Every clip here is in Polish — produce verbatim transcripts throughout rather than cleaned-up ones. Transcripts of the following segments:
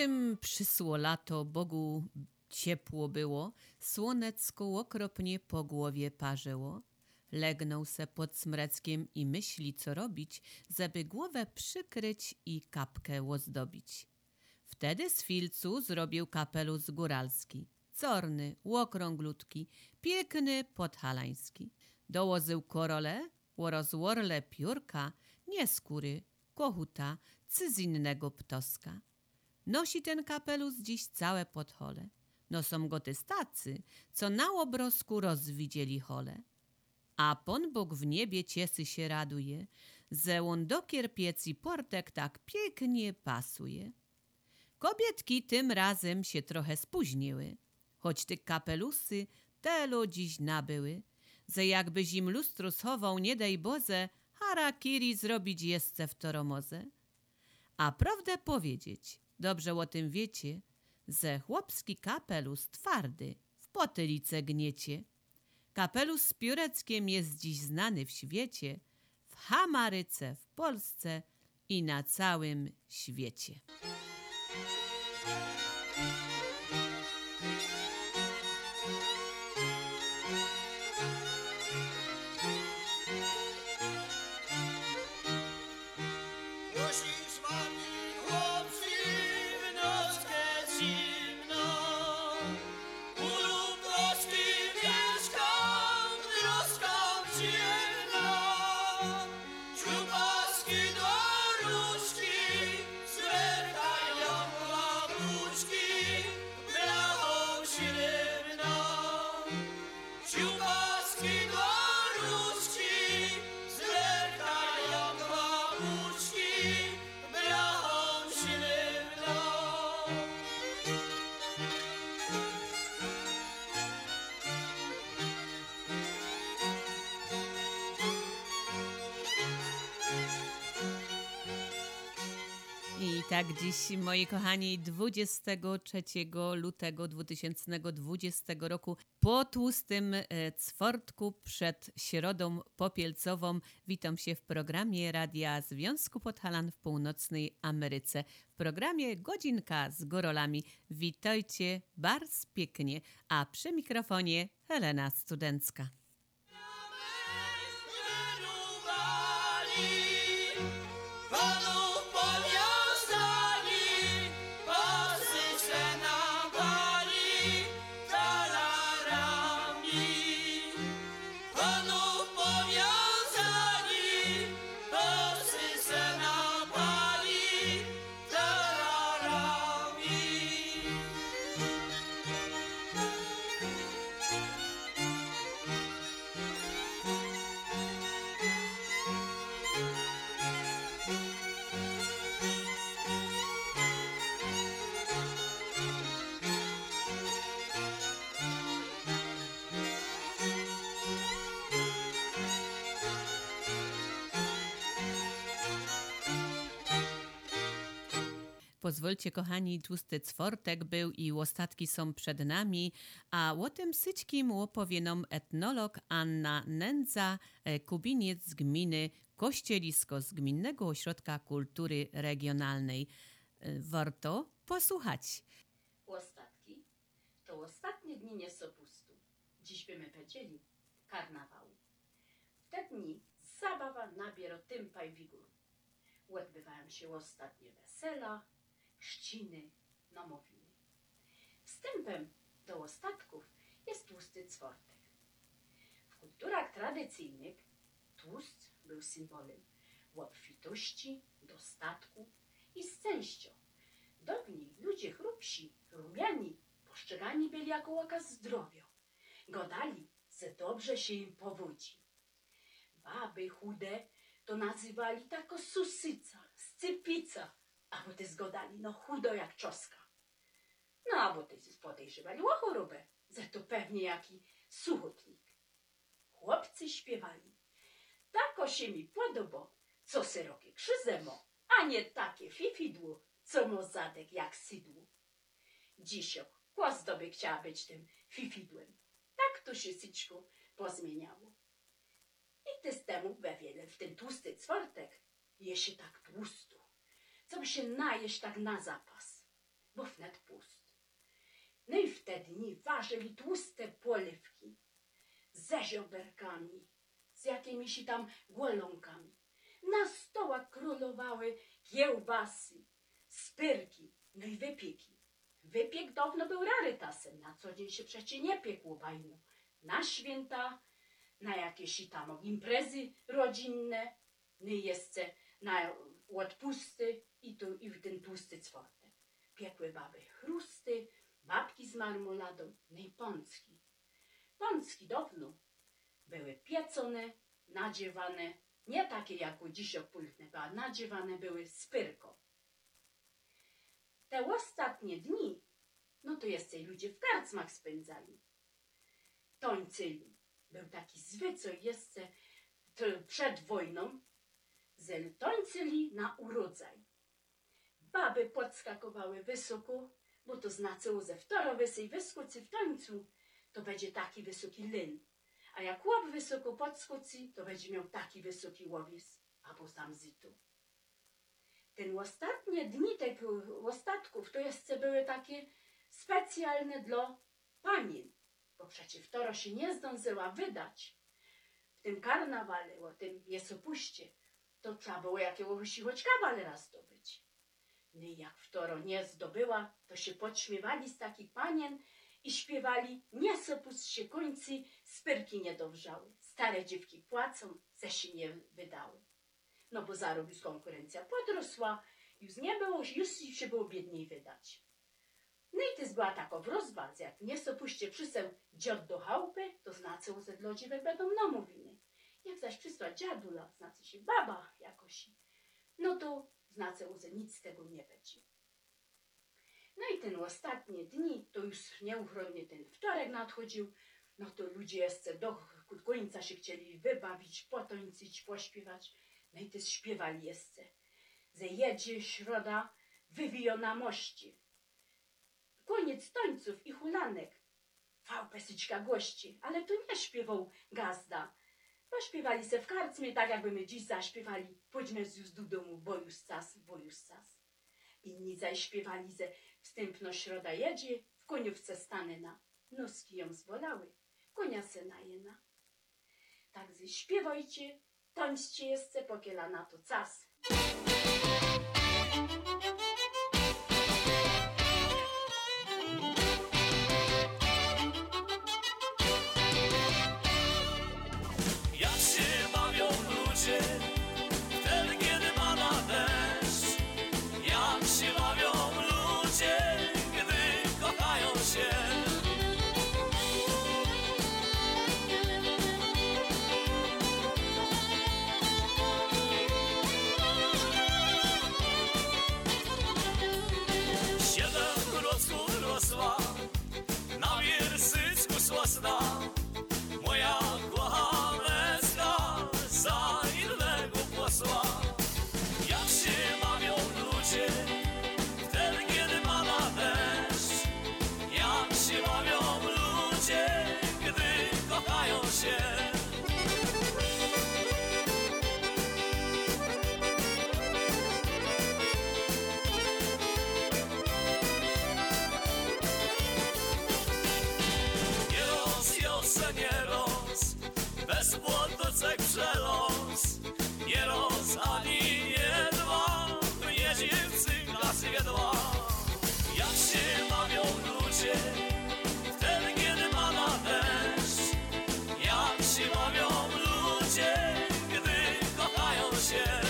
Czym przysło lato, Bogu ciepło było, słonecko okropnie po głowie parzyło. Legnął se pod smreckiem i myśli, co robić, żeby głowę przykryć i kapkę ozdobić. Wtedy z filcu zrobił kapelusz góralski, corny, łokrąglutki, piękny, podhalański. Dołożył korole, rozłorle piórka, nie skóry, kohuta, czy z innego ptoska. Nosi ten kapelusz dziś całe podhole. Noszą go ty stacy, co na obrozku rozwidzieli hole. A Pan Bóg w niebie ciesy się raduje, że on do kierpiec i portek tak pięknie pasuje. Kobietki tym razem się trochę spóźniły, choć tych kapelusy telo dziś nabyły, że jakbyś im lustro schował, nie daj Boże, harakiri zrobić jeszcze w toromoze. A prawdę powiedzieć, dobrze o tym wiecie, że chłopski kapelusz twardy w potylicę gniecie. Kapelusz z pióreckiem jest dziś znany w świecie, w Hamaryce, w Polsce i na całym świecie. I tak dziś, moi kochani, dwudziestego trzeciego lutego dwa tysiące dwudziestego roku po tłustym e, czwartku przed Środą Popielcową witam się w programie Radia Związku Podhalan w Północnej Ameryce. W programie Godzinka z Górolami. Witajcie bardzo pięknie, a przy mikrofonie Helena Studencka. Pozwólcie, kochani, tłusty czwartek był i ostatki są przed nami, a o tym syćkim opowie nam etnolog Anna Nędza, Kubiniec z gminy Kościelisko z Gminnego Ośrodka Kultury Regionalnej. Warto posłuchać. Ostatki to ostatnie dni niesopustu. Dziś byśmy powiedzieli karnawału. W te dni zabawa nabiera tympa i wigoru. Odbywają się ostatnie wesela, chrzciny, nomowiny. Wstępem do ostatków jest tłusty czwartek. W kulturach tradycyjnych tłust był symbolem obfitości, dostatku i szczęścia. Dawniej ludzie chrupsi, rumiani, postrzegani byli jako okaz zdrowia. Godali, że dobrze się im powodzi. Baby chude to nazywali tako susyca, scypica, a bo ty zgodali, no chudo jak czoska. No, a bo ty podejrzewali o chorobę, że to pewnie jaki suchotnik. Chłopcy śpiewali. Tako się mi podoba, co serokie krzyzemo, a nie takie fifidło, co mo zadek jak sydło. Dzisio, kłazdoby chciała być tym fifidłem. Tak to się syćko pozmieniało. I ty z temu we wiele w ten tłusty czwartek je się tak tłusto, co by się najeść tak na zapas. bo wnet pust. No i wtedy ważyli tłuste polewki ze żoberkami, z jakimiś tam głolonkami. Na stołach królowały kiełbasy, spyrki, no i wypieki. Wypiek dawno był rarytasem, na co dzień się przecie nie piekło bajno. Na święta, na jakieś tam imprezy rodzinne, no i jeszcze na odpusty i, tu, i w ten tłusty czwartek. Piekły baby chrusty, babki z marmoladą, no i pączki. Pączki dawno były piecone, nadziewane, nie takie jak dzisiaj pulchne, a nadziewane były z pyrką. Te ostatnie dni, no to jeszcze ludzie w karczmach spędzali. Tońcyli. Był taki zwyczaj jeszcze przed wojną, że tońcyli na urodzaj. Baby podskakowały wysoko, bo to znaczyło, że wtoro wysej wyskoczy w tańcu, to będzie taki wysoki lyn. A jak chłop wysoko podskoczy, to będzie miał taki wysoki łowiec, albo sam zytu. Ten ostatnie dni tych ostatków to jeszcze były takie specjalne dla panien, bo przecież wtoro się nie zdążyła wydać. W tym karnawale, o tym jesopuście, to trzeba było jakiegoś choć kawalera zdobyć. No i jak wtoro nie zdobyła, to się podśmiewali z takich panien i śpiewali: nie sopust się kończy, spyrki nie dowrzały. Stare dziewki płacą, ze się nie wydały. No bo zarobił konkurencja podrosła, już nie było, już się było biedniej wydać. No i to była taka wrozba, że jak nie sopuście przysłał dziad do chałupy, to znaczy, że dla dziewek będą namówiny. Jak zaś przysłał dziadula, znaczy się baba jakoś, no to znaczy, że nic z tego nie będzie. No i ten ostatnie dni, to już nieuchronnie ten wtorek nadchodził, no to ludzie jeszcze do końca się chcieli wybawić, potańczyć, pośpiewać. No i też śpiewali jeszcze, że jedzie środa wywijona mości. Koniec tańców i hulanek. Fał pesyczka gości, ale to nie śpiewał gazda. Bo śpiewali se w karczmie, tak jakby my dziś zaśpiewali: pójdźmy już do domu, bo już czas, bo już czas. Inni zaś śpiewali, że wstępno środa jedzie, w koniówce stanę na. Noski ją zbolały, konia se najena. Także śpiewajcie, tańczcie jeszcze, pokiela na to czas. Jak się bawią ludzie wtedy, kiedy pada deszcz? Jak się bawią ludzie, gdy kochają się? Na wiersyczku słosna, moja kochaneczka za innego posła. Jak się bawią ludzie wtedy, kiedy pada deszcz? Jak się bawią ludzie, gdy kochają się? Nie roz, bez płotocek przelos. Nie roz, ani nie dwa, nie dziewczynka zjedła. Jak się bawią ludzie wtedy, kiedy pada deszcz? Jak się bawią ludzie, gdy kochają się?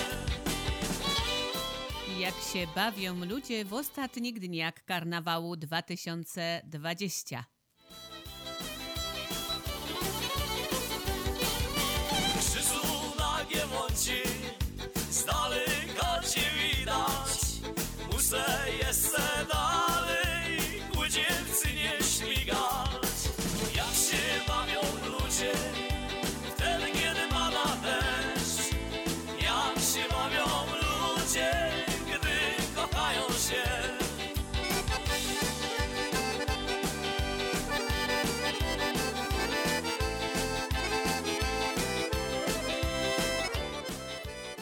Jak się bawią ludzie w ostatnich dniach karnawału dwa tysiące dwudziestego. Z daleka cię widać, muszę jeszcze dalej ku dziewczynie śmigać. Jak się bawią ludzie wtedy, kiedy pada deszcz? Jak się bawią ludzie, gdy kochają się?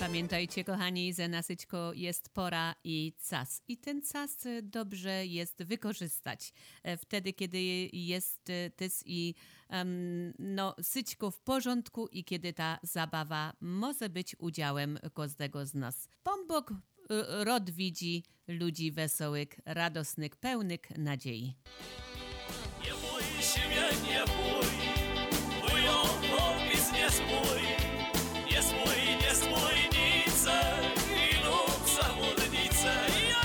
Pamiętajcie, kochani, że na syćko jest pora i czas. I ten czas dobrze jest wykorzystać. Wtedy, kiedy jest też i um, no, syćko w porządku i kiedy ta zabawa może być udziałem każdego z nas. Pombok rod widzi ludzi wesołych, radosnych, pełnych nadziei. Nie bój się mnie, nie bój, wujo, popis nie spój, nie spój, nie spójnice, ilu przewodnice, ja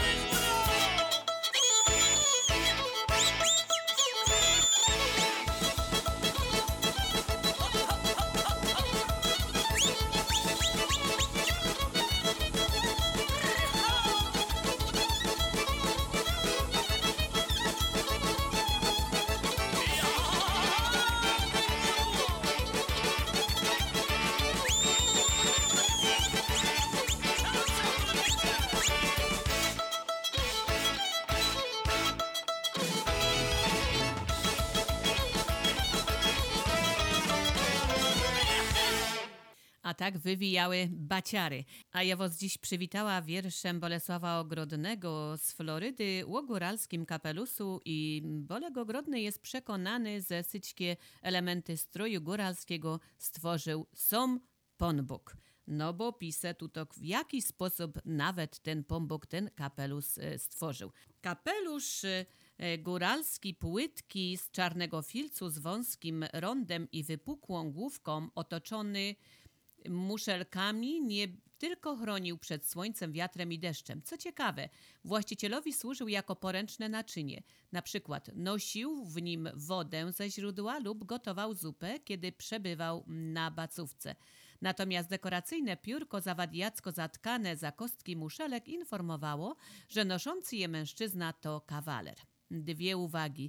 A tak wywijały baciary. A ja was dziś przywitała wierszem Bolesława Ogrodnego z Florydy o góralskim kapelusu i Bolek Ogrodny jest przekonany, że syćkie elementy stroju góralskiego stworzył sam Pan Bóg. No bo pisze tutaj, w jaki sposób nawet ten Pan Bóg ten kapelus stworzył. Kapelusz góralski, płytki z czarnego filcu z wąskim rondem i wypukłą główką, otoczony muszelkami, nie tylko chronił przed słońcem, wiatrem i deszczem. Co ciekawe, właścicielowi służył jako poręczne naczynie. Na przykład nosił w nim wodę ze źródła lub gotował zupę, kiedy przebywał na bacówce. Natomiast dekoracyjne piórko zawadiacko zatkane za kostki muszelek informowało, że noszący je mężczyzna to kawaler. Dwie uwagi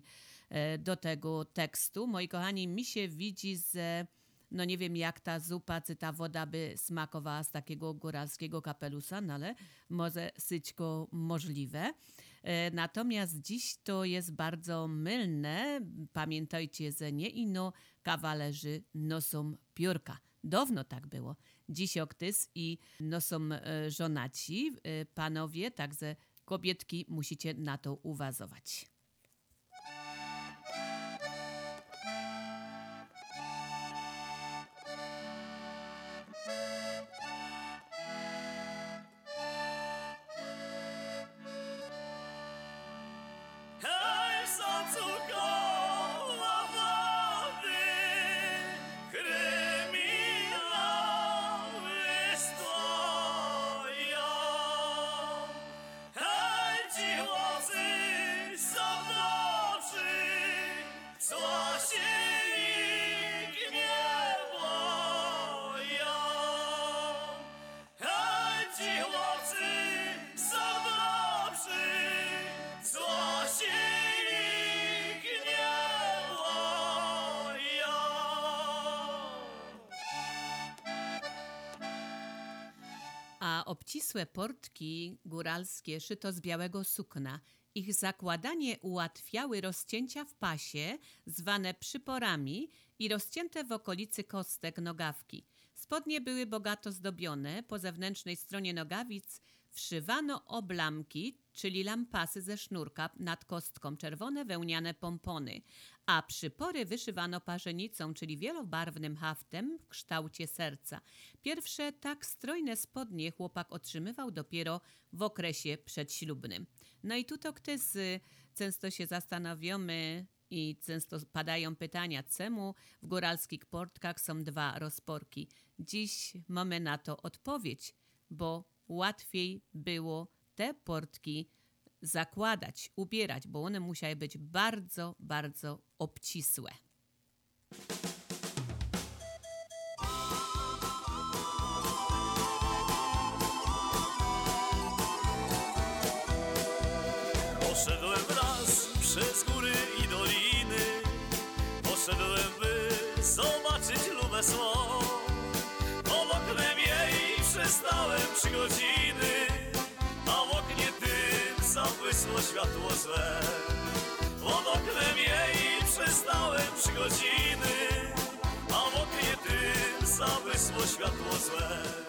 do tego tekstu. Moi kochani, mi się widzi, że no nie wiem, jak ta zupa, czy ta woda by smakowała z takiego góralskiego kapelusa, no ale może syćko możliwe. E, natomiast dziś to jest bardzo mylne. Pamiętajcie, że nie ino kawalerzy noszą piórka. Dawno tak było. Dziś oktys i noszą e, żonaci, e, panowie, także kobietki musicie na to uważać. A obcisłe portki góralskie szyto z białego sukna. Ich zakładanie ułatwiały rozcięcia w pasie, zwane przyporami i rozcięte w okolicy kostek nogawki. Spodnie były bogato zdobione. Po zewnętrznej stronie nogawic wszywano oblamki, czyli lampasy ze sznurka nad kostką, czerwone wełniane pompony, a przypory wyszywano parzenicą, czyli wielobarwnym haftem w kształcie serca. Pierwsze tak strojne spodnie chłopak otrzymywał dopiero w okresie przedślubnym. No i tu to ktoś y, często się zastanawiamy i często padają pytania, czemu w góralskich portkach są dwa rozporki. Dziś mamy na to odpowiedź, bo łatwiej było te portki zakładać, ubierać, bo one musiały być bardzo, bardzo obcisłe. Poszedłem raz przez góry i doliny, poszedłem, by zobaczyć lubę swą. Pod oknem jej przestałem trzy godziny, a w oknie tym zabłysło światło złe. Pod oknem jej przestałem trzy godziny, a w oknie tym zabłysło światło złe.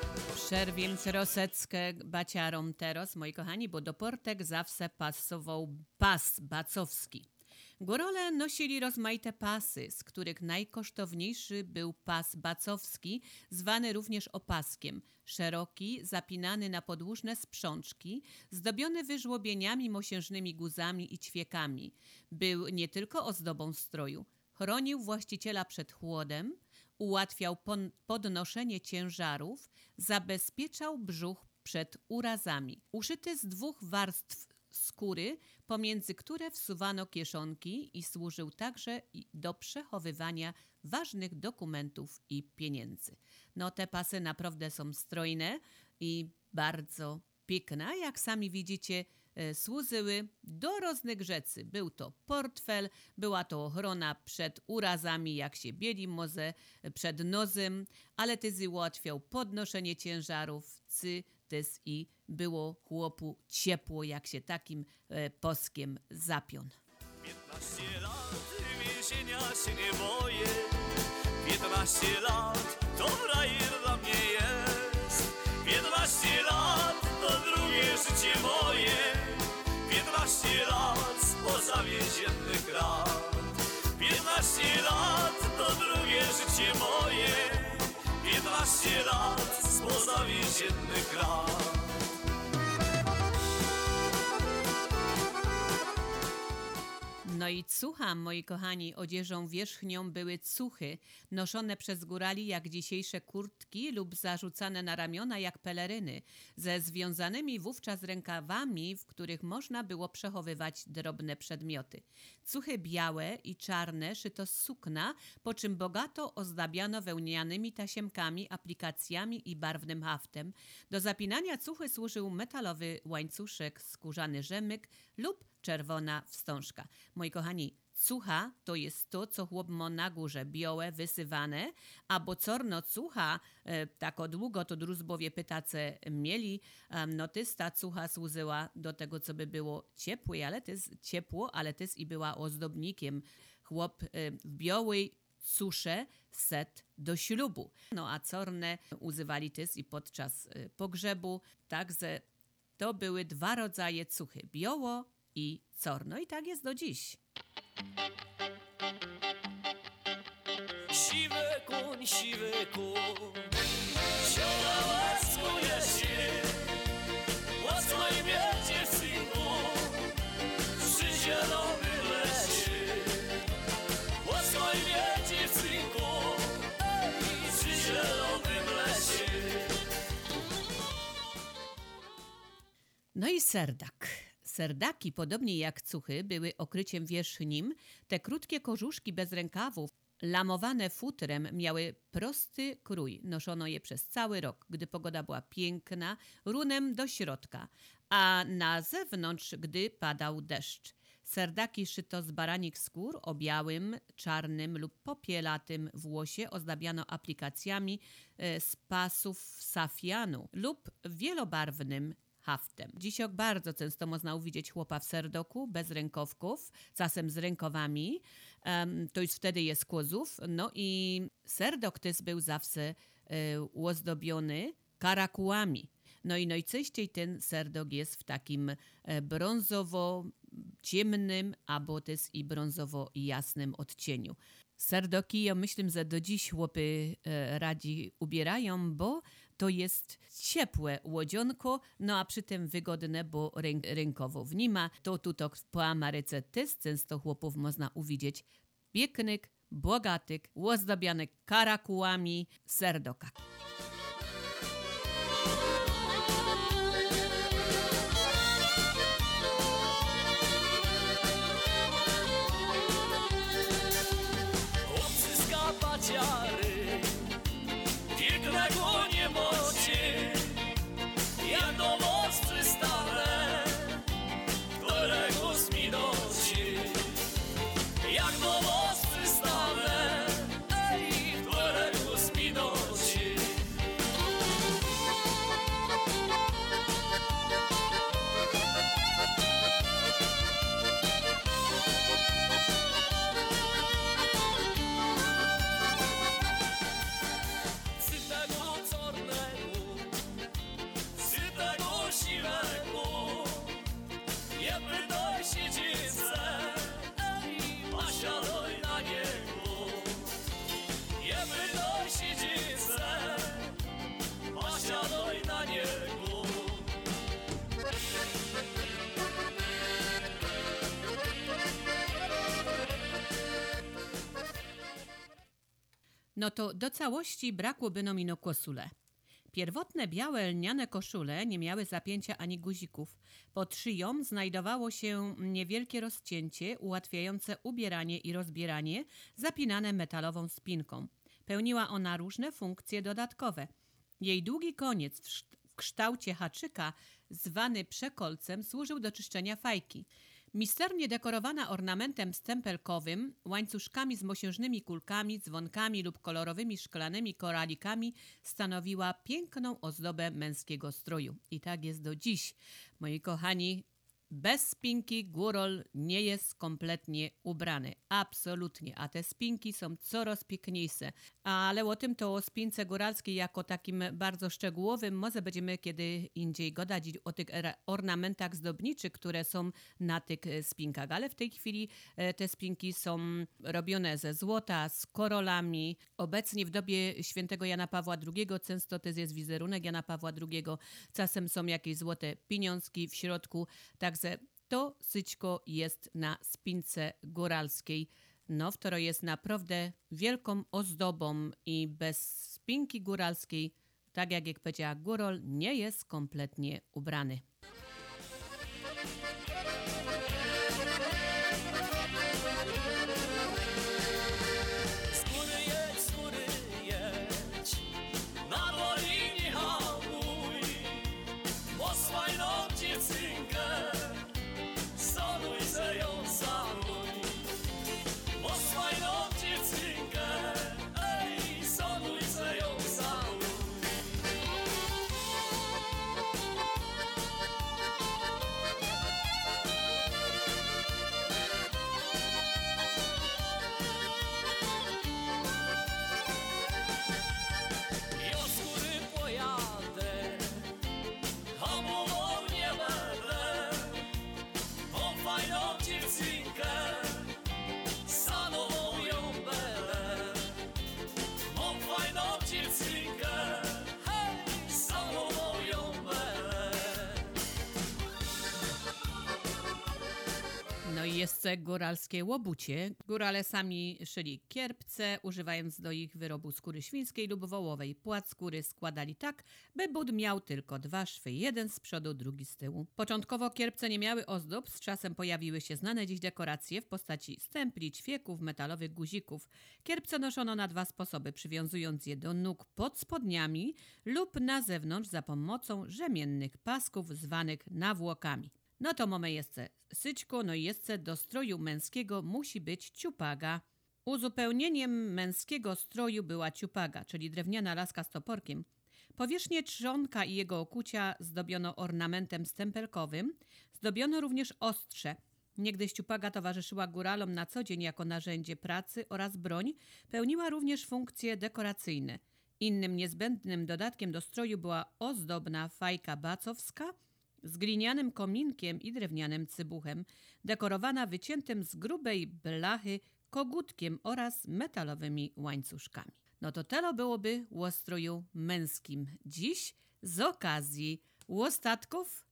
Przerwiem troseckę baciarom teraz, moi kochani, bo do portek zawsze pasował pas bacowski. Górole nosili rozmaite pasy, z których najkosztowniejszy był pas bacowski, zwany również opaskiem. Szeroki, zapinany na podłużne sprzączki, zdobiony wyżłobieniami, mosiężnymi guzami i ćwiekami. Był nie tylko ozdobą stroju. Chronił właściciela przed chłodem, ułatwiał podnoszenie ciężarów, zabezpieczał brzuch przed urazami. Uszyty z dwóch warstw skóry, pomiędzy które wsuwano kieszonki i służył także do przechowywania ważnych dokumentów i pieniędzy. No te pasy naprawdę są strojne i bardzo piękne. Jak sami widzicie, służyły do różnych rzeczy. Był to portfel, była to ochrona przed urazami, jak się bieli może, przed nozem, ale też ułatwiał podnoszenie ciężarów, cy, też i było chłopu ciepło, jak się takim e, poskiem zapion. piętnaście lat, więzienia się nie boję, piętnaście lat, to frajer dla mnie jest, piętnaście lat, to drugie życie moje, piętnaście lat, spoza więziennych rat, piętnaście lat, to drugie życie moje, piętnaście lat, spoza więziennych rat. No i cucha, moi kochani, odzieżą wierzchnią były cuchy, noszone przez górali jak dzisiejsze kurtki lub zarzucane na ramiona jak peleryny, ze związanymi wówczas rękawami, w których można było przechowywać drobne przedmioty. Cuchy białe i czarne szyto z sukna, po czym bogato ozdabiano wełnianymi tasiemkami, aplikacjami i barwnym haftem. Do zapinania cuchy służył metalowy łańcuszek, skórzany rzemyk lub czerwona wstążka. Moi kochani, cucha to jest to, co chłop ma na górze, białe, wysywane, a bo corno cucha, e, tak o długo to druzbowie pytace mieli, e, no też ta cucha służyła do tego, co by było ciepłe, ale też ciepło, ale też i była ozdobnikiem. Chłop e, w białej cusze set do ślubu. No a corne używali też i podczas e, pogrzebu, także to były dwa rodzaje cuchy, biało i corno. I tak jest do dziś. Siwy kuń, siwy kuń, siada łaskuje się, łaskoj miedzie synku, przy zielonym lesie. Łaskoj miedzie synku, przy zielonym lesie. No i serdak. Serdaki, podobnie jak cuchy, były okryciem wierzchnim. Te krótkie kożuszki bez rękawów, lamowane futrem, miały prosty krój. Noszono je przez cały rok, gdy pogoda była piękna, runem do środka, a na zewnątrz, gdy padał deszcz. Serdaki szyto z baranich skór o białym, czarnym lub popielatym włosie, ozdabiano aplikacjami z pasów safianu lub wielobarwnym haftem. Dzisiaj bardzo często można uwidzieć chłopa w serdoku, bez rękowków, czasem z rękawami. Um, to już wtedy jest kłozów. No i serdok też był zawsze e, ozdobiony karakułami. No i najczęściej ten serdok jest w takim e, brązowo-ciemnym, albo też i brązowo-jasnym odcieniu. Serdoki, ja myślę, że do dziś chłopy e, radzi ubierają, bo to jest ciepłe łodzionko, no a przy tym wygodne, bo ręk, rękowo w nim ma. To tutaj po Ameryce też często chłopów można uwidzieć pięknych, bogatych, ozdabianych karakułami serdoka. Obcyska paciary, pięknego nie mocie, jak do most przystanę, którego zminocie. Jak do most przystanę, ej, którego zminocie. no to do całości brakłoby nam ino kosule. Pierwotne białe lniane koszule nie miały zapięcia ani guzików. Pod szyją znajdowało się niewielkie rozcięcie ułatwiające ubieranie i rozbieranie, zapinane metalową spinką. Pełniła ona różne funkcje dodatkowe. Jej długi koniec w szt- w kształcie haczyka, zwany przekolcem, służył do czyszczenia fajki. Misternie dekorowana ornamentem stempelkowym, łańcuszkami z mosiężnymi kulkami, dzwonkami lub kolorowymi szklanymi koralikami, stanowiła piękną ozdobę męskiego stroju. I tak jest do dziś. Moi kochani, bez spinki górol nie jest kompletnie ubrany. Absolutnie. A te spinki są coraz piękniejsze. Ale o tym to o spince góralskiej jako takim bardzo szczegółowym może będziemy kiedy indziej gadać o tych ornamentach zdobniczych, które są na tych spinkach. Ale w tej chwili te spinki są robione ze złota, z korolami. Obecnie w dobie świętego Jana Pawła drugiego często to jest wizerunek Jana Pawła drugiego. Czasem są jakieś złote pieniążki w środku. Także to syćko jest na spince góralskiej. No, które jest naprawdę wielką ozdobą i bez spinki góralskiej, tak jak jak powiedziała górol, nie jest kompletnie ubrany. Jest góralskie łobucie. Górale sami szyli kierpce, używając do ich wyrobu skóry świńskiej lub wołowej. Płat skóry składali tak, by but miał tylko dwa szwy, jeden z przodu, drugi z tyłu. Początkowo kierpce nie miały ozdób, z czasem pojawiły się znane dziś dekoracje w postaci stempli, ćwieków, metalowych guzików. Kierpce noszono na dwa sposoby, przywiązując je do nóg pod spodniami lub na zewnątrz za pomocą rzemiennych pasków zwanych nawłokami. No to mamy jeszcze syćko, no i jeszcze do stroju męskiego musi być ciupaga. Uzupełnieniem męskiego stroju była ciupaga, czyli drewniana laska z toporkiem. Powierzchnię trzonka i jego okucia zdobiono ornamentem stempelkowym, zdobiono również ostrze. Niegdyś ciupaga towarzyszyła góralom na co dzień jako narzędzie pracy oraz broń, pełniła również funkcje dekoracyjne. Innym niezbędnym dodatkiem do stroju była ozdobna fajka bacowska, z glinianym kominkiem i drewnianym cybuchem, dekorowana wyciętym z grubej blachy kogutkiem oraz metalowymi łańcuszkami. No to telo byłoby o stroju męskim. Dziś z okazji łostatków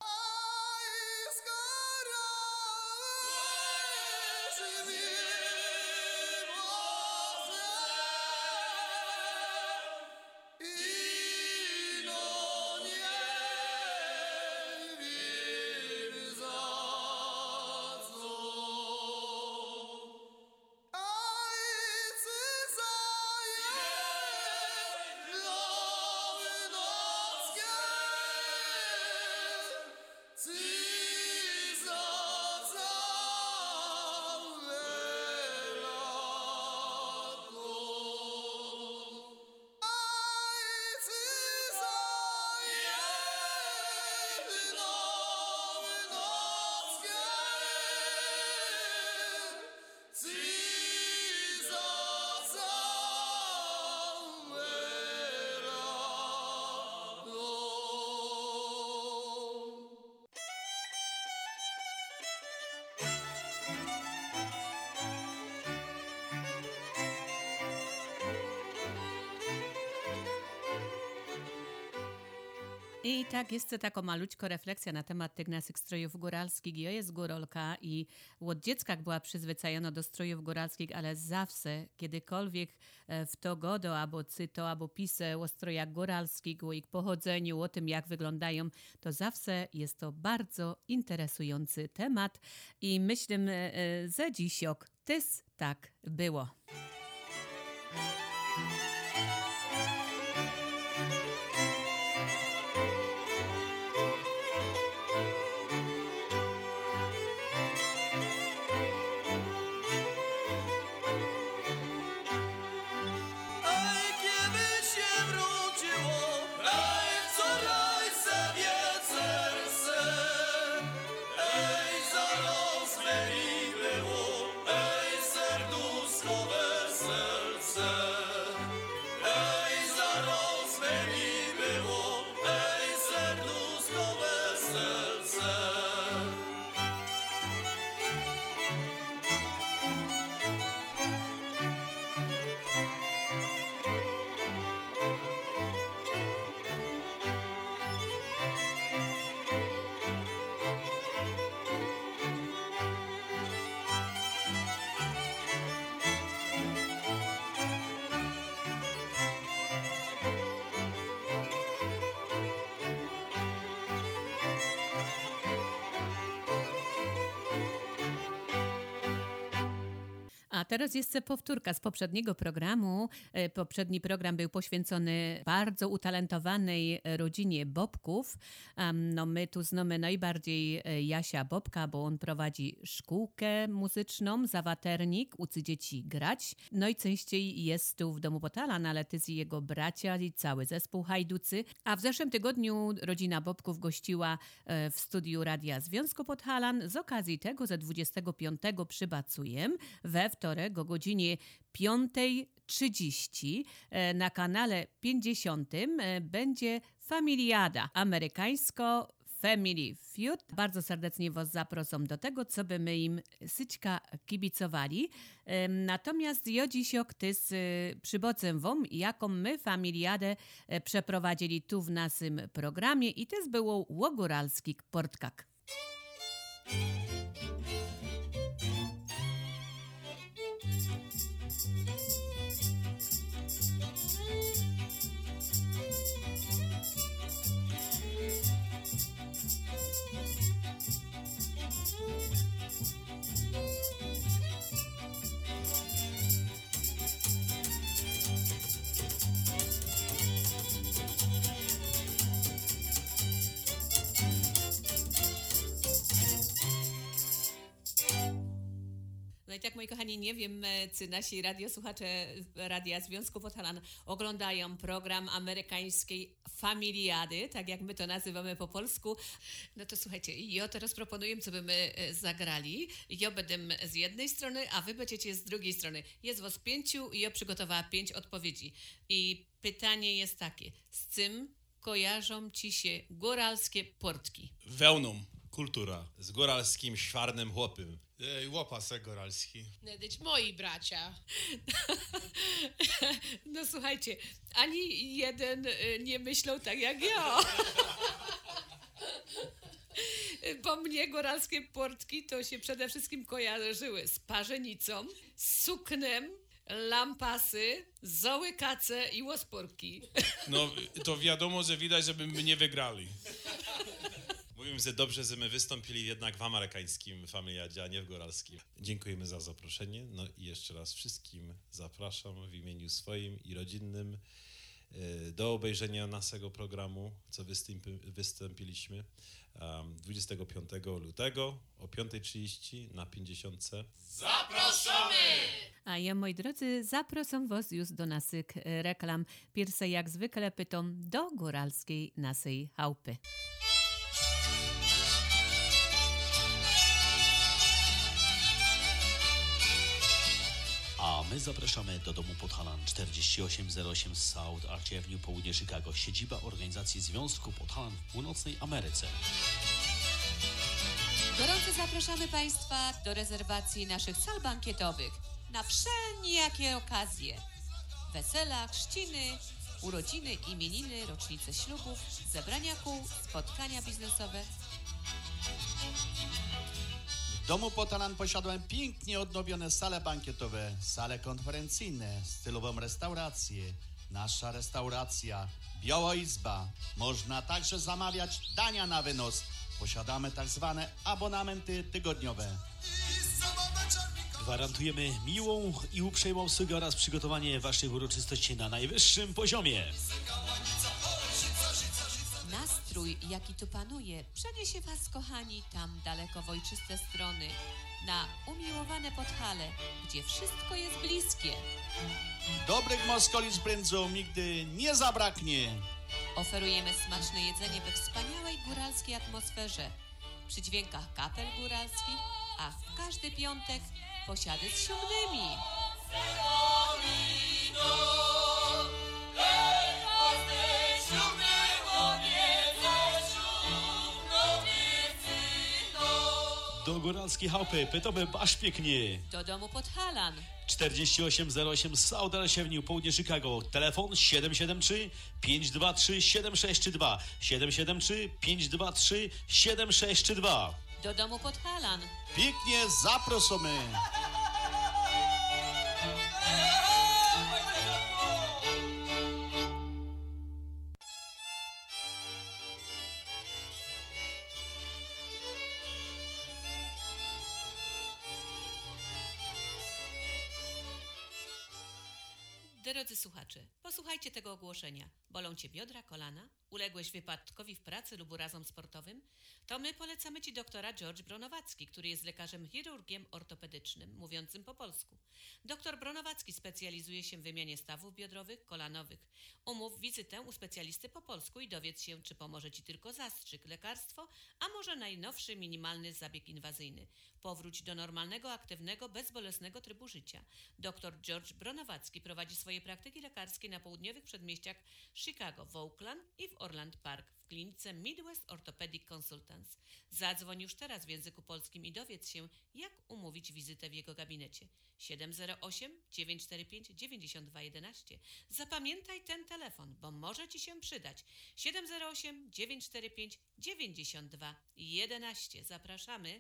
I tak jest to taka malućko refleksja na temat tych naszych strojów góralskich. Ja jest górolka i od dziecka była przyzwyczajona do strojów góralskich, ale zawsze, kiedykolwiek w to godo, albo cyto, albo pisę o strojach góralskich, o ich pochodzeniu, o tym, jak wyglądają, to zawsze jest to bardzo interesujący temat i myślę, że dzisiok też tak było. A teraz jest powtórka z poprzedniego programu. Poprzedni program był poświęcony bardzo utalentowanej rodzinie Bobków. No my tu znamy najbardziej Jasia Bobka, bo on prowadzi szkółkę muzyczną, zawaternik, uczy dzieci grać. No i częściej jest tu w domu Podhalan, ale też i jego bracia i cały zespół Hajducy. A w zeszłym tygodniu rodzina Bobków gościła w studiu Radia Związku Podhalan z okazji tego, że dwudziestego piątego przybacujem we wtorek o godzinie piąta trzydzieści na kanale pięćdziesiątym będzie Familiada amerykańsko Family Feud. Bardzo serdecznie was zapraszam do tego, co by my im syćka kibicowali. Natomiast ja dzisiok też przybocę wam, jaką my Familiadę przeprowadzili tu w naszym programie i też było o góralskich portkach. No i tak, moi kochani, nie wiem, czy nasi radiosłuchacze Radia Związku Podhalan oglądają program amerykańskiej Familiady, tak jak my to nazywamy po polsku. No to słuchajcie, ja teraz proponuję, co by my zagrali. Ja będę z jednej strony, a wy będziecie z drugiej strony. Jest was pięciu i ja przygotowała pięć odpowiedzi. I pytanie jest takie, z czym kojarzą ci się góralskie portki? Wełną. Kultura. Z góralskim szwarnym chłopem. Ej, łopasek góralski. Nedeć moi bracia. No słuchajcie, ani jeden nie myślał tak jak ja. Bo mnie góralskie portki to się przede wszystkim kojarzyły z parzenicą, z suknem, lampasy, zołykace i łosporki. No to wiadomo, że widać, żeby my nie wygrali. Mówimy, że dobrze, że my wystąpili jednak w amerykańskim Familiadzie, a nie w góralskim. Dziękujemy za zaproszenie. No i jeszcze raz wszystkim zapraszam w imieniu swoim i rodzinnym do obejrzenia naszego programu, co wystąpi, wystąpiliśmy dwudziestego piątego lutego o piąta trzydzieści na pięćdziesiątce. Zapraszamy! A ja, moi drodzy, zapraszam was już do naszych reklam. Pierwsze jak zwykle pytam do góralskiej naszej chałupy. A my zapraszamy do domu Podhalan czterdzieści osiem zero osiem South Arch Avenue, południe Chicago, siedziba organizacji Związku Podhalan w Północnej Ameryce. Gorąco zapraszamy Państwa do rezerwacji naszych sal bankietowych na wszelkie okazje. Wesela, chrzciny, Urodziny, imieniny, rocznice ślubów, zebrania kół, spotkania biznesowe. W domu Podhalan posiadłem pięknie odnowione sale bankietowe, sale konferencyjne, stylową restaurację. Nasza restauracja, Białoizba. Można także zamawiać dania na wynos. Posiadamy tak zwane abonamenty tygodniowe. Gwarantujemy miłą i uprzejmą obsługę oraz przygotowanie waszych uroczystości na najwyższym poziomie. Nastrój, jaki tu panuje, przeniesie was, kochani, tam daleko w ojczyste strony, na umiłowane Podhale, gdzie wszystko jest bliskie. Dobrych moskoli z brędzą nigdy nie zabraknie. Oferujemy smaczne jedzenie we wspaniałej góralskiej atmosferze, przy dźwiękach kapel góralskich, a w każdy piątek posiady z siódmymi. Do góralskiej chałupy pytamy basz pięknie. Do domu Podhalan. czterdzieści osiem zero osiem South Avenue, południe Chicago. Telefon siedem siedem trzy, pięć dwa trzy, siedem sześć trzy dwa. siedem siedem trzy, pięć dwa trzy, siedem sześć trzy dwa. Do domu Podhalan. Pięknie zapraszamy. Drodzy słuchacze, posłuchajcie tego ogłoszenia. Bolą Cię biodra, kolana? Uległeś wypadkowi w pracy lub urazom sportowym? To my polecamy Ci doktora George Bronowacki, który jest lekarzem chirurgiem ortopedycznym, mówiącym po polsku. Doktor Bronowacki specjalizuje się w wymianie stawów biodrowych, kolanowych. Umów wizytę u specjalisty po polsku i dowiedz się, czy pomoże Ci tylko zastrzyk, lekarstwo, a może najnowszy minimalny zabieg inwazyjny. Powróć do normalnego, aktywnego, bezbolesnego trybu życia. Doktor George Bronowacki prowadzi swoje praktyki lekarskie na południowych przedmieściach Chicago, w Oakland i w Orland Park w klinice Midwest Orthopedic Consultants. Zadzwoń już teraz w języku polskim i dowiedz się, jak umówić wizytę w jego gabinecie. siedem zero osiem, dziewięć cztery pięć, dziewięć dwa jeden jeden. Zapamiętaj ten telefon, bo może Ci się przydać. siedem zero osiem, dziewięć cztery pięć, dziewięć dwa jeden jeden. Zapraszamy.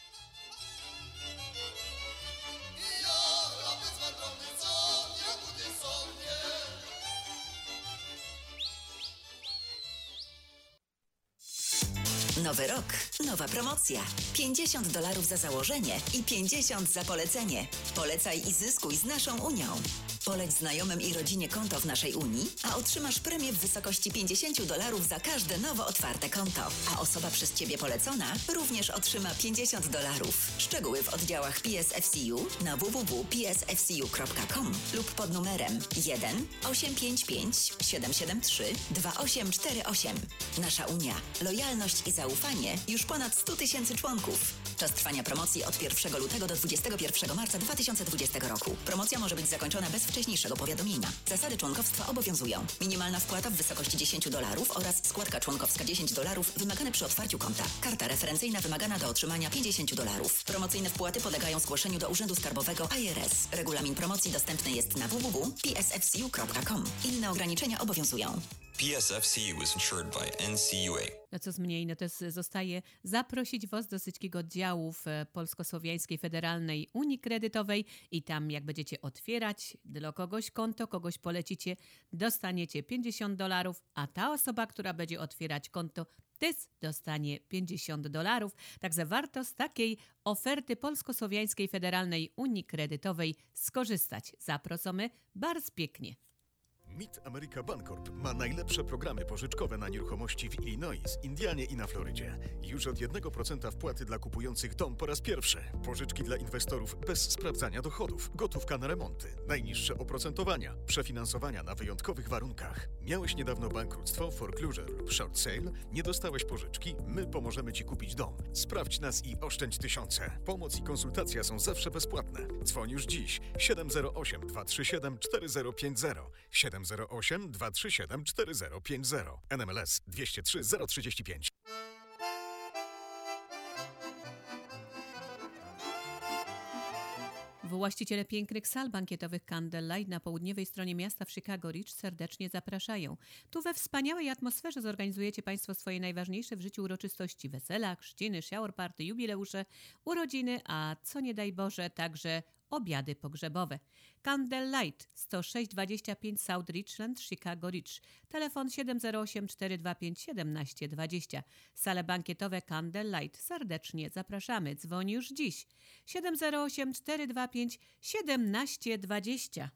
Nowy rok, nowa promocja. pięćdziesiąt dolarów za założenie i pięćdziesiąt za polecenie. Polecaj i zyskuj z naszą Unią. Poleć znajomym i rodzinie konto w naszej Unii, a otrzymasz premię w wysokości pięćdziesiąt dolarów za każde nowo otwarte konto. A osoba przez Ciebie polecona również otrzyma pięćdziesiąt dolarów. Szczegóły w oddziałach P S F C U na w w w kropka p s f c u kropka com lub pod numerem jeden osiem pięć pięć, siedem siedem trzy, dwa osiem cztery osiem. Nasza Unia. Lojalność i zaufanie już ponad sto tysięcy członków. Czas trwania promocji od pierwszego lutego do dwudziestego pierwszego marca dwa tysiące dwudziestego roku. Promocja może być zakończona bez wcześniejszego powiadomienia. Zasady członkostwa obowiązują. Minimalna wpłata w wysokości dziesięć dolarów oraz składka członkowska dziesięć dolarów wymagane przy otwarciu konta. Karta referencyjna wymagana do otrzymania pięćdziesiąt dolarów. Promocyjne wpłaty podlegają zgłoszeniu do Urzędu Skarbowego I R S. Regulamin promocji dostępny jest na w w w kropka p s f c u kropka com. Inne ograniczenia obowiązują. P S F C U is insured by N C U A. No co z mniej, no to jest, zostaje zaprosić Was do wszystkich oddziałów Polsko-Słowiańskiej Federalnej Unii Kredytowej i tam jak będziecie otwierać dla kogoś konto, kogoś polecicie, dostaniecie pięćdziesiąt dolarów, a ta osoba, która będzie otwierać konto, też dostanie pięćdziesiąt dolarów. Także warto z takiej oferty Polsko-Słowiańskiej Federalnej Unii Kredytowej skorzystać. Zaprosimy bardzo pięknie. Mid America Bancorp ma najlepsze programy pożyczkowe na nieruchomości w Illinois, Indianie i na Florydzie. Już od jednego procenta wpłaty dla kupujących dom po raz pierwszy. Pożyczki dla inwestorów bez sprawdzania dochodów. Gotówka na remonty. Najniższe oprocentowania. Przefinansowania na wyjątkowych warunkach. Miałeś niedawno bankructwo, foreclosure lub short sale? Nie dostałeś pożyczki? My pomożemy Ci kupić dom. Sprawdź nas i oszczędź tysiące. Pomoc i konsultacja są zawsze bezpłatne. Dzwoń już dziś. siedem zero osiem, dwa trzy siedem, cztery zero pięć zero. siedem zero osiem, dwa trzy siedem, cztery zero pięć zero. N M L S dwieście trzy zero trzydzieści pięć. Właściciele pięknych sal bankietowych Candlelight na południowej stronie miasta w Chicago Ridge serdecznie zapraszają. Tu we wspaniałej atmosferze zorganizujecie Państwo swoje najważniejsze w życiu uroczystości: wesela, chrzciny, shower party, jubileusze, urodziny, a co nie daj Boże, także obiady pogrzebowe. Candlelight sto sześć dwadzieścia pięć South Richland, Chicago Ridge. Telefon siedem zero osiem cztery dwa pięć jeden siedem dwa zero. Sale bankietowe Candlelight. Serdecznie zapraszamy. Dzwoń już dziś. siedem zero osiem cztery dwa pięć jeden siedem dwa zero.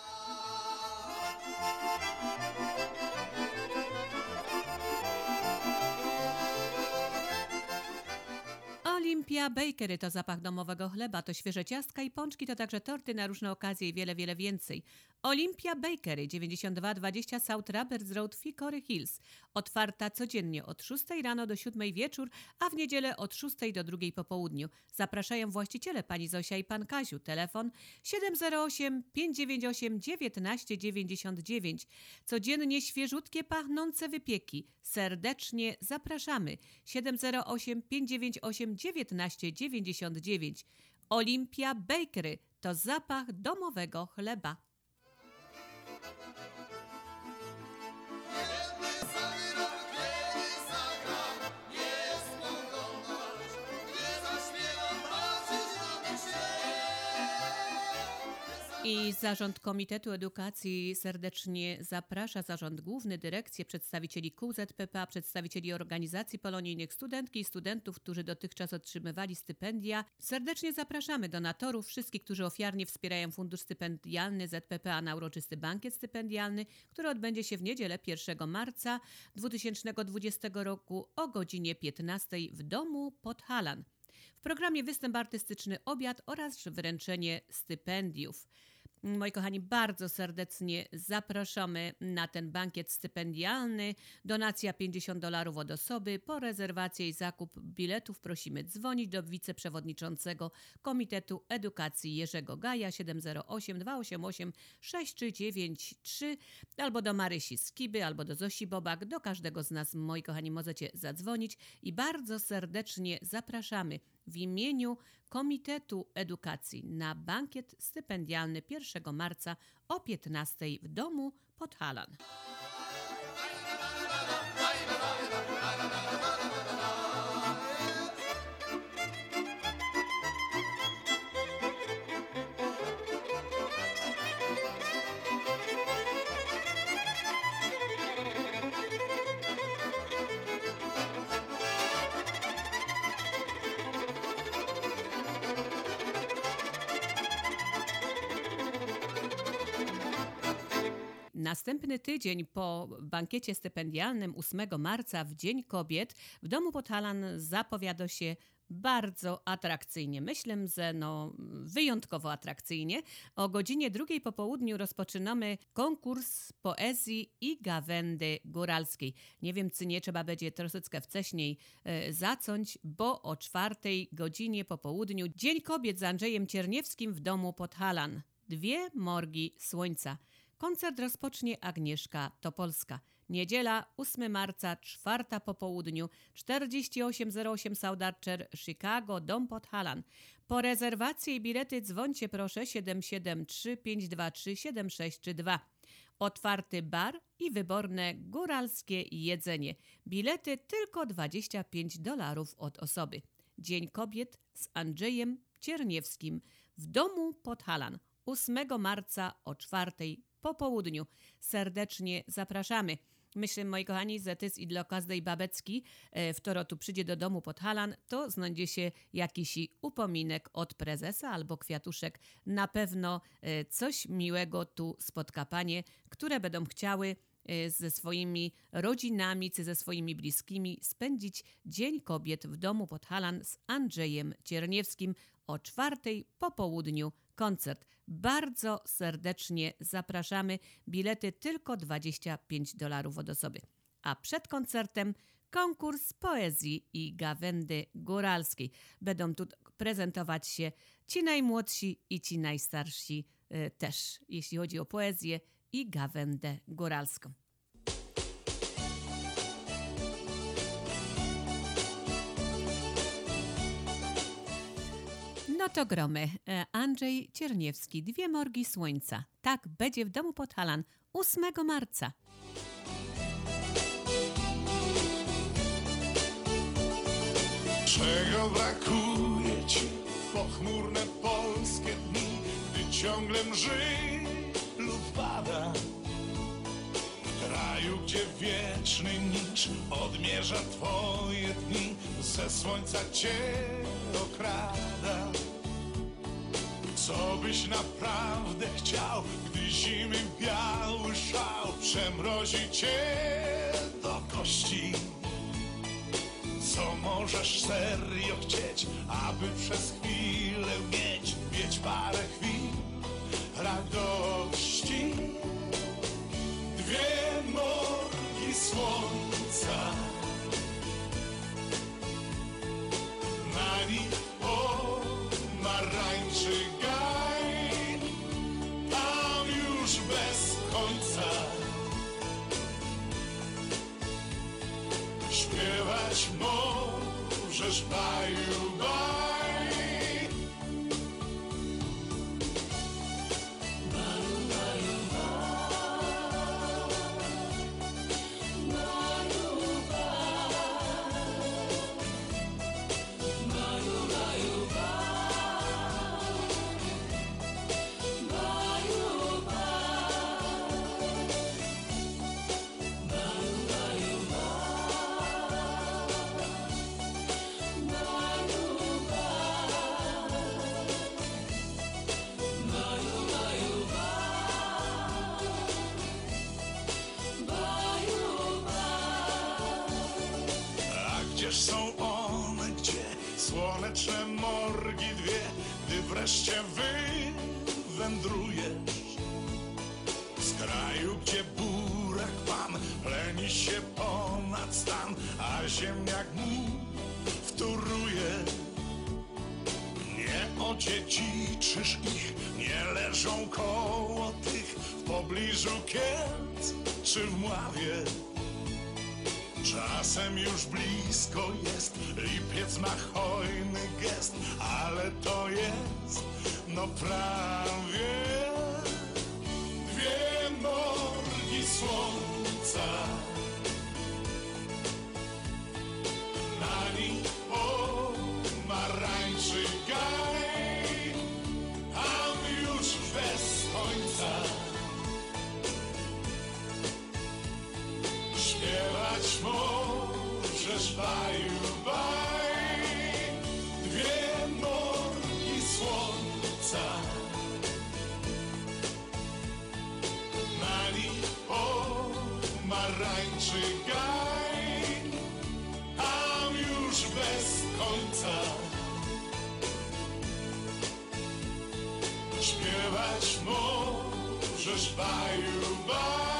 Olympia Bakery to zapach domowego chleba, to świeże ciastka i pączki, to także torty na różne okazje i wiele, wiele więcej. Olympia Bakery, dziewięćdziesiąt dwa dwadzieścia South Roberts Road w Hickory Hills. Otwarta codziennie od szóstej rano do siódmej wieczór, a w niedzielę od szóstej do drugiej po południu. Zapraszają właściciele pani Zosia i pan Kaziu. Telefon siedem zero osiem pięć dziewięć osiem dziewiętnaście dziewięćdziesiąt dziewięć. Codziennie świeżutkie, pachnące wypieki. Serdecznie zapraszamy. siedem zero osiem pięć dziewięć osiem dziewiętnaście dziewięćdziesiąt dziewięć. Olympia Bakery to zapach domowego chleba. I Zarząd Komitetu Edukacji serdecznie zaprasza, Zarząd Główny, dyrekcję, przedstawicieli kół Z P P A, przedstawicieli organizacji polonijnych, studentki i studentów, którzy dotychczas otrzymywali stypendia. Serdecznie zapraszamy donatorów, wszystkich, którzy ofiarnie wspierają fundusz stypendialny Z P P A na uroczysty bankiet stypendialny, który odbędzie się w niedzielę pierwszego marca dwa tysiące dwudziestego roku o godzinie piętnastej w domu Podhalan. W programie występ artystyczny, obiad oraz wręczenie stypendiów. Moi kochani, bardzo serdecznie zapraszamy na ten bankiet stypendialny. Donacja pięćdziesiąt dolarów od osoby. Po rezerwację i zakup biletów prosimy dzwonić do wiceprzewodniczącego Komitetu Edukacji Jerzego Gaja siedem zero osiem dwa osiem osiem sześć trzy dziewięć trzy albo do Marysi Skiby, albo do Zosi Bobak. Do każdego z nas, moi kochani, możecie zadzwonić i bardzo serdecznie zapraszamy w imieniu Komitetu Edukacji na bankiet stypendialny pierwszego marca o piętnastej w domu Podhalan. Następny tydzień po bankiecie stypendialnym ósmego marca w Dzień Kobiet w domu Podhalan zapowiada się bardzo atrakcyjnie. Myślę, że no, wyjątkowo atrakcyjnie. O godzinie drugiej po południu rozpoczynamy konkurs poezji i gawędy góralskiej. Nie wiem, czy nie trzeba będzie troszeczkę wcześniej e, zacząć, bo o czwartej godzinie po południu Dzień Kobiet z Andrzejem Czerniewskim w domu Podhalan. Dwie morgi słońca. Koncert rozpocznie Agnieszka Topolska. Niedziela, ósmego marca, czwarta po południu, czterdzieści osiem zero osiem South Archer, Chicago, dom Podhalan. Po rezerwację i bilety dzwońcie proszę siedem siedem trzy pięć dwa trzy siedem sześć trzy dwa. Otwarty bar i wyborne góralskie jedzenie. Bilety tylko dwadzieścia pięć dolarów od osoby. Dzień Kobiet z Andrzejem Czerniewskim w domu Podhalan. ósmego marca o czwartej po południu. Serdecznie zapraszamy. Myślę, moi kochani, że też i dla każdej babecki, e, która tu przyjdzie do domu Podhalan, to znajdzie się jakiś upominek od prezesa albo kwiatuszek. Na pewno e, coś miłego tu spotka panie, które będą chciały e, ze swoimi rodzinami czy ze swoimi bliskimi spędzić Dzień Kobiet w domu Podhalan z Andrzejem Czerniewskim o czwartej po południu. Koncert. Bardzo serdecznie zapraszamy. Bilety tylko dwadzieścia pięć dolarów od osoby. A przed koncertem konkurs poezji i gawędy góralskiej. Będą tu prezentować się ci najmłodsi i ci najstarsi y, też, jeśli chodzi o poezję i gawędę góralską. No No to gromy. Andrzej Cierniewski, Dwie morgi słońca. Tak będzie w domu Podhalan ósmego marca. Czego brakuje ci w pochmurne polskie dni, gdy ciągle mrzy lub pada? W kraju, gdzie wieczny nicz odmierza twoje dni, ze słońca cię okrada. Co byś naprawdę chciał, gdy zimy biały szał przemrozi cię do kości? Co możesz serio chcieć, aby przez chwilę mieć, mieć parę chwil radości? Dwie morgi słońca, na nich pomarańczy gaj, tam już bez końca śpiewać możesz baju, baj. Gdzież są one, gdzie słoneczne morgi dwie, gdy wreszcie wywędrujesz z kraju, gdzie burak pan pleni się ponad stan, a ziemniak mu wtóruje. Nie odziedziczysz ich, nie leżą koło tych w pobliżu Kielc czy w Mławie. Czasem już blisko jest, lipiec ma hojny gest, ale to jest, no prawie. Dwie morgi słońca, na nich pomarańczy gaj, tam już bez końca śpiewać możesz baju, baj. Dwie morgi słońca, na nich pomarańczy gaj, tam już bez końca śpiewać możesz baju, baj.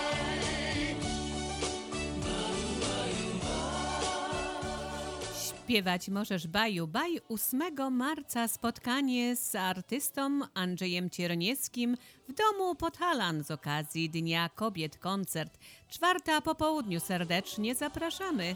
Śpiewać możesz baju, baj. ósmego marca spotkanie z artystą Andrzejem Cierniewskim w domu Podhalan z okazji Dnia Kobiet koncert. Czwarta po południu, serdecznie zapraszamy.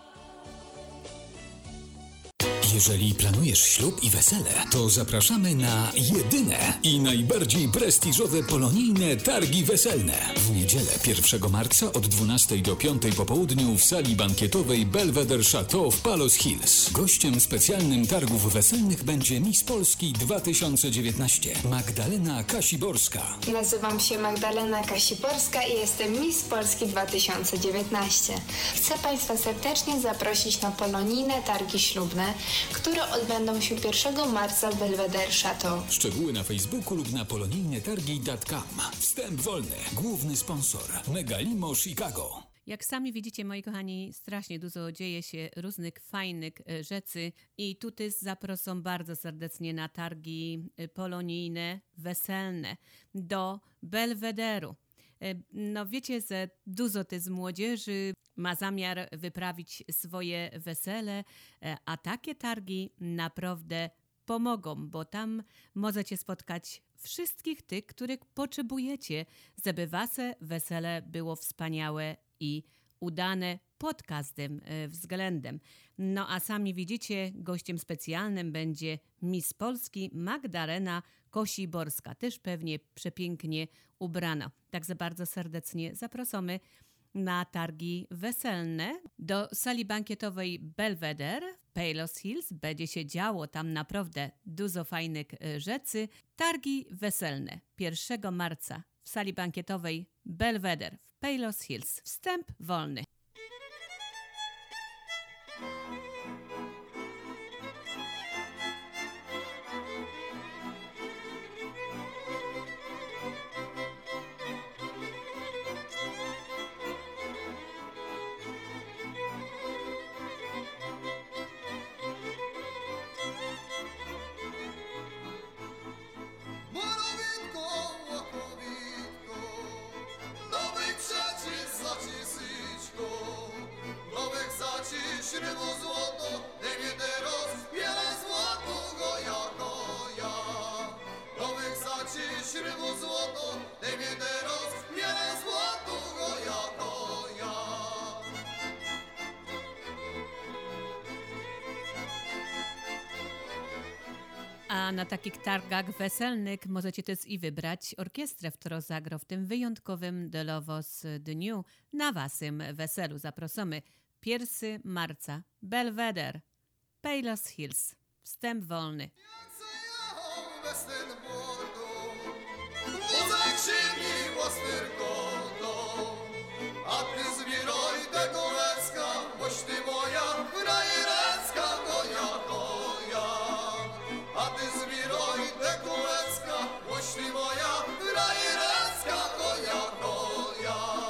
Jeżeli planujesz ślub i wesele, to zapraszamy na jedyne i najbardziej prestiżowe polonijne targi weselne. W niedzielę pierwszego marca od dwunastej do piątej po południu w sali bankietowej Belvedere Chateau w Palos Hills. Gościem specjalnym targów weselnych będzie Miss Polski dwa tysiące dziewiętnaście Magdalena Kasiborska. Nazywam się Magdalena Kasiborska i jestem Miss Polski dwa tysiące dziewiętnaście. Chcę Państwa serdecznie zaprosić na polonijne targi ślubne, które odbędą się pierwszego marca w Belvedere Chateau. Szczegóły na Facebooku lub na polonijne targi kropka com. Wstęp wolny. Główny sponsor Megalimo Chicago. Jak sami widzicie, moi kochani, strasznie dużo dzieje się różnych fajnych rzeczy i tutaj zapraszam bardzo serdecznie na targi polonijne, weselne do Belwederu. No wiecie, że dużo z młodzieży ma zamiar wyprawić swoje wesele, a takie targi naprawdę pomogą, bo tam możecie spotkać wszystkich tych, których potrzebujecie, żeby wasze wesele było wspaniałe i udane pod każdym względem. No a sami widzicie, gościem specjalnym będzie Miss Polski Magdalena Kosiborska, też pewnie przepięknie ubrana. Także bardzo serdecznie zapraszamy na targi weselne do sali bankietowej Belvedere w Palos Hills. Będzie się działo tam naprawdę dużo fajnych rzeczy. Targi weselne pierwszego marca w sali bankietowej Belvedere w Palos Hills. Wstęp wolny. Śrybu złoto, daj mnie teraz wiele złotego jako ja. Nowych zaci śrybu złoto, daj mnie teraz wiele złotego jako ja. A na takich targach weselnych możecie też i wybrać orkiestrę, która zagra w tym wyjątkowym dla was dniu na waszym weselu. Zapraszamy pierwszego marca, Belvedere, Palos Hills. Wstęp wolny. A ty zbieraj tego łezka, boś ty moja frajerecka goja goja. A ty zbieraj tego łezka, boś ty moja frajerecka goja goja.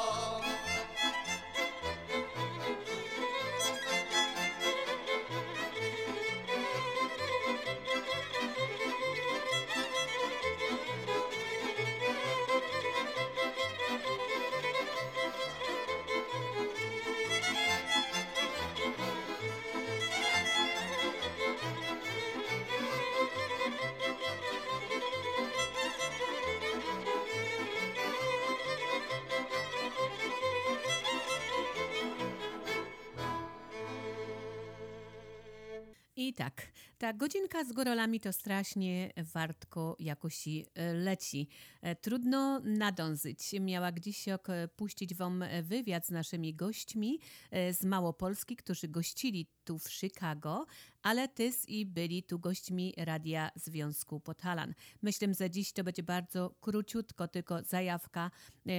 I tak, ta godzinka z górolami to strasznie wartko jakoś leci. Trudno nadążyć. Miała gdzieś puścić wam wywiad z naszymi gośćmi z Małopolski, którzy gościli tu w Chicago, ale też i byli tu gośćmi Radia Związku Podhalan. Myślę, że dziś to będzie bardzo króciutko, tylko zajawka,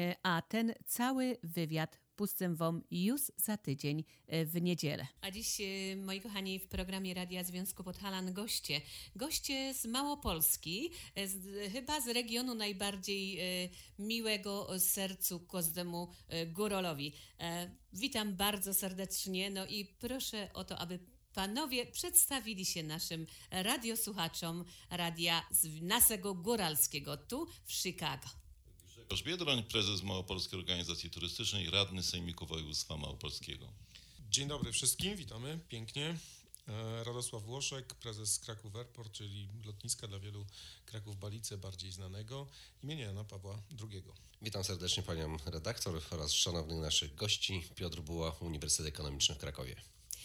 a ten cały wywiad puszczę wam już za tydzień w niedzielę. A dziś, moi kochani, w programie Radia Związku Podhalan goście. Goście z Małopolski, z, chyba z regionu najbardziej e, miłego sercu każdemu e, górolowi. E, witam bardzo serdecznie, no i proszę o to, aby panowie przedstawili się naszym radiosłuchaczom radia z naszego góralskiego tu w Chicago. Grzegorz Biedroń, prezes Małopolskiej Organizacji Turystycznej, radny Sejmiku Województwa Małopolskiego. Dzień dobry wszystkim, witamy pięknie. Radosław Włoszek, prezes Kraków Airport, czyli lotniska dla wielu Kraków-Balice, bardziej znanego, imienia Jana Pawła drugiego. Witam serdecznie panią redaktor oraz szanownych naszych gości. Piotr Buła, Uniwersytet Ekonomiczny w Krakowie.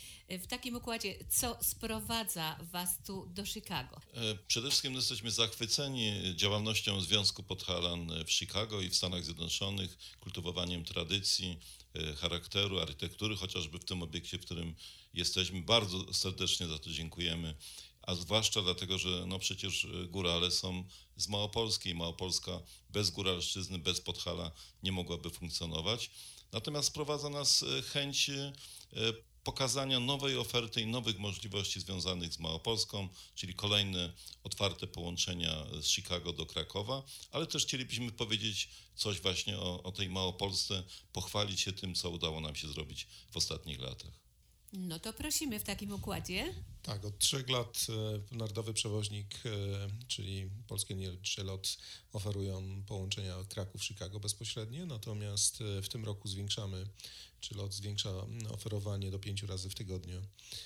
W takim układzie, co sprowadza was tu do Chicago? Przede wszystkim jesteśmy zachwyceni działalnością Związku Podhalan w Chicago i w Stanach Zjednoczonych, kultywowaniem tradycji, charakteru, architektury, chociażby w tym obiekcie, w którym jesteśmy. Bardzo serdecznie za to dziękujemy, a zwłaszcza dlatego, że no przecież górale są z Małopolski i Małopolska bez góralszczyzny, bez Podhala nie mogłaby funkcjonować. Natomiast sprowadza nas chęć pokazania nowej oferty i nowych możliwości związanych z Małopolską, czyli kolejne otwarte połączenia z Chicago do Krakowa, ale też chcielibyśmy powiedzieć coś właśnie o, o tej Małopolsce, pochwalić się tym, co udało nam się zrobić w ostatnich latach. No to prosimy w takim układzie. Tak, od trzech lat e, Narodowy Przewoźnik, e, czyli Polskie Nieliczne Lot, oferują połączenia Kraków-Chicago bezpośrednie, natomiast e, w tym roku zwiększamy, czy lot zwiększa oferowanie do pięciu razy w tygodniu,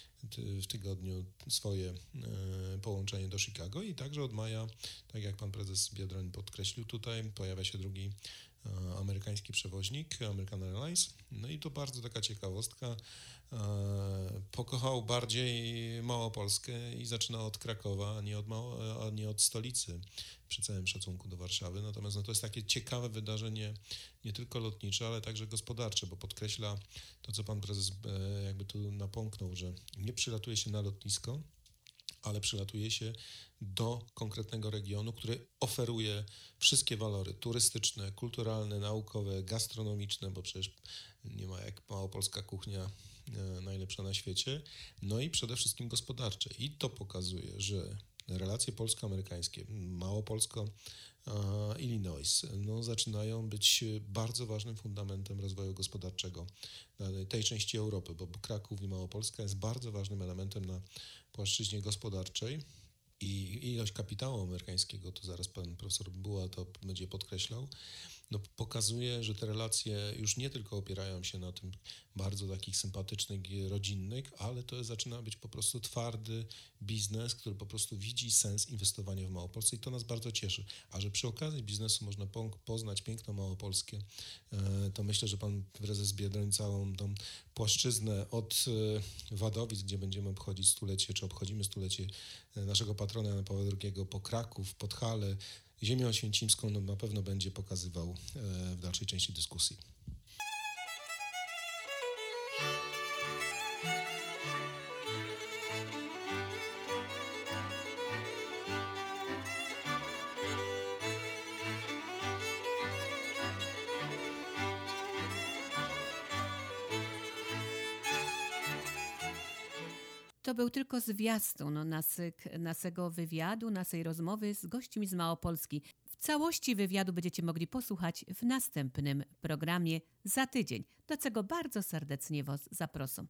w tygodniu swoje e, połączenie do Chicago i także od maja, tak jak pan prezes Biedroń podkreślił tutaj, pojawia się drugi amerykański przewoźnik, American Airlines. No i to bardzo taka ciekawostka. Pokochał bardziej Małopolskę i zaczynał od Krakowa, a nie od, Mało, a nie od stolicy, przy całym szacunku do Warszawy. Natomiast no, to jest takie ciekawe wydarzenie, nie tylko lotnicze, ale także gospodarcze, bo podkreśla to, co pan prezes jakby tu napomknął, że nie przylatuje się na lotnisko, ale przylatuje się do konkretnego regionu, który oferuje wszystkie walory turystyczne, kulturalne, naukowe, gastronomiczne, bo przecież nie ma jak małopolska kuchnia najlepsza na świecie, no i przede wszystkim gospodarcze. I to pokazuje, że relacje polsko-amerykańskie, Małopolsko-Illinois, no, zaczynają być bardzo ważnym fundamentem rozwoju gospodarczego tej części Europy, bo Kraków i Małopolska jest bardzo ważnym elementem na płaszczyźnie gospodarczej i ilość kapitału amerykańskiego, to zaraz pan profesor Buła to będzie podkreślał, no, pokazuje, że te relacje już nie tylko opierają się na tym bardzo takich sympatycznych, rodzinnych, ale to zaczyna być po prostu twardy biznes, który po prostu widzi sens inwestowania w Małopolsce i to nas bardzo cieszy. A że przy okazji biznesu można poznać piękno małopolskie, to myślę, że pan prezes Biedroń całą tą płaszczyznę od Wadowic, gdzie będziemy obchodzić stulecie, czy obchodzimy stulecie naszego patrona Jana Pawła drugiego, po Kraków, Podhale, Ziemię Oświęcimską, no, na pewno będzie pokazywał w dalszej części dyskusji. To był tylko zwiastun naszego wywiadu, naszej rozmowy z gośćmi z Małopolski. W całości wywiadu będziecie mogli posłuchać w następnym programie za tydzień, do czego bardzo serdecznie Was zapraszam.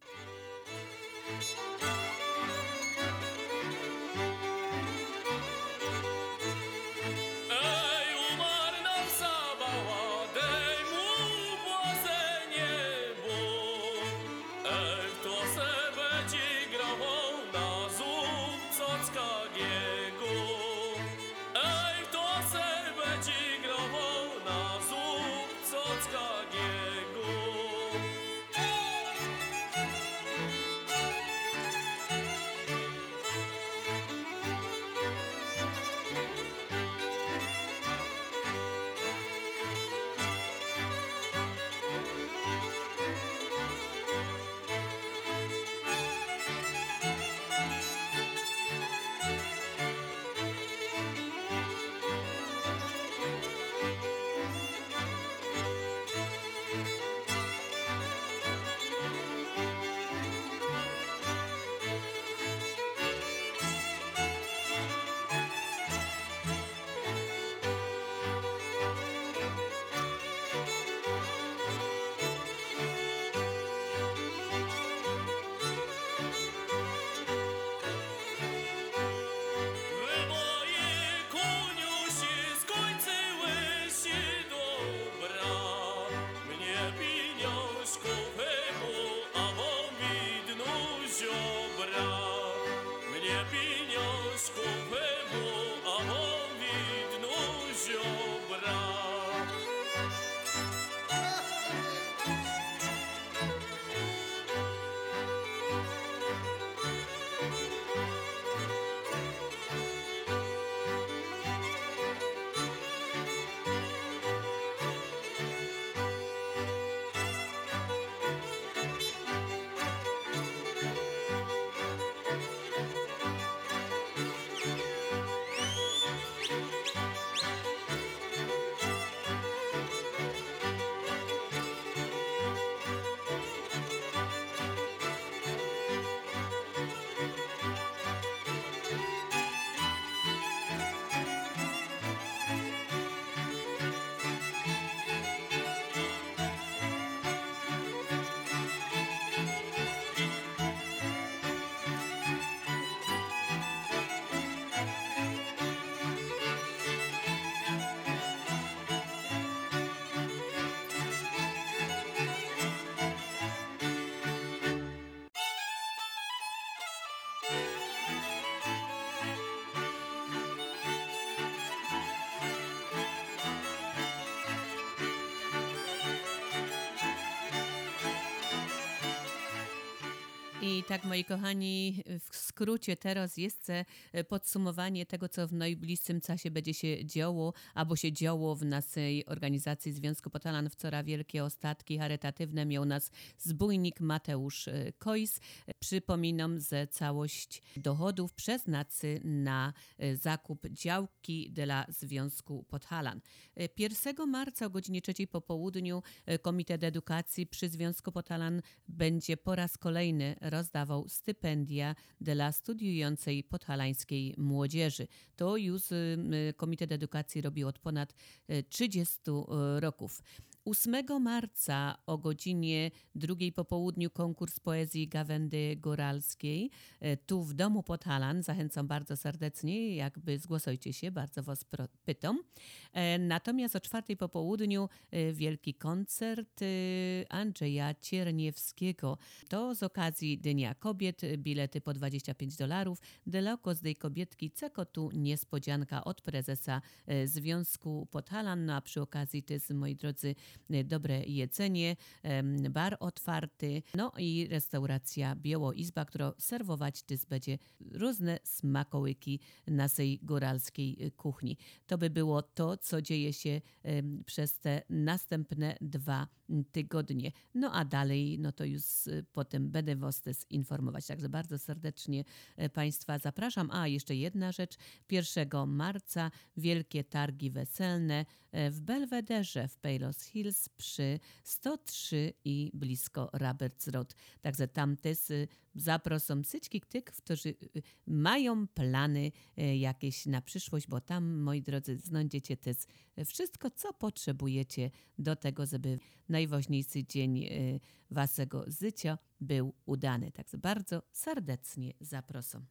I tak, moi kochani, w skrócie teraz jest podsumowanie tego, co w najbliższym czasie będzie się działo, albo się działo w naszej organizacji Związku Podhalan Wczora Wielkie Ostatki Charytatywne. Miał nas zbójnik Mateusz Kojs. Przypominam, że całość dochodów przeznaczy na zakup działki dla Związku Podhalan. pierwszego marca o godzinie trzeciej po południu Komitet Edukacji przy Związku Podhalan będzie po raz kolejny rozdawał stypendia dla studiującej podhalańskiej młodzieży. To już Komitet Edukacji robi od ponad trzydziestu roków. ósmego marca o godzinie drugiej po południu konkurs poezji Gawędy Góralskiej. Tu w Domu Podhalan. Zachęcam bardzo serdecznie, jakby zgłosujcie się, bardzo was pytam. Natomiast o czwartej po południu wielki koncert Andrzeja Cierniewskiego. To z okazji Dnia Kobiet, bilety po dwadzieścia pięć dolarów. Dla każdej kobietki ceko tu niespodzianka od prezesa Związku Podhalan. No a przy okazji to jest, moi drodzy, dobre jedzenie, bar otwarty, no i restauracja Biała Izba, która serwować też będzie różne smakołyki naszej góralskiej kuchni. To by było to, co dzieje się przez te następne dwa tygodnie. No a dalej, no to już potem będę was też informować. Także bardzo serdecznie Państwa zapraszam. A jeszcze jedna rzecz. pierwszego marca wielkie targi weselne w Belwederze w Palos Hills przy sto trzy i blisko Roberts Road. Także tam też zaproszą wszystkich tych, którzy mają plany jakieś na przyszłość, bo tam, moi drodzy, znajdziecie też wszystko, co potrzebujecie do tego, żeby najważniejszy dzień waszego życia był udany. Także bardzo serdecznie zapraszam.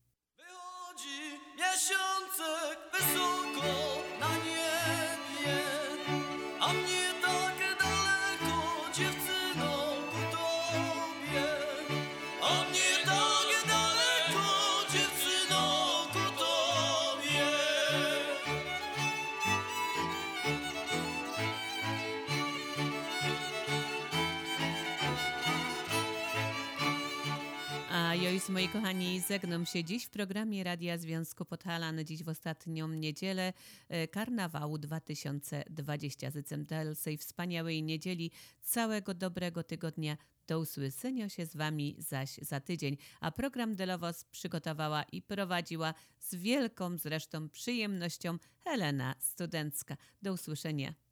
Wychodzi miesiączek wysoko na niebie, a mnie tak daleko, dziewczyno, ku tobie. A mnie tak daleko, dziewczyno, ku tobie. A ja już, moi kochani, żegnam się dziś w programie Radia Związku Podhalan. Dziś w ostatnią niedzielę Karnawału dwa tysiące dwudziestego. Życzę dalszej wspaniałej niedzieli, całego dobrego tygodnia. Do usłyszenia się z wami zaś za tydzień. A program dla was przygotowała i prowadziła z wielką zresztą przyjemnością Helena Studencka. Do usłyszenia.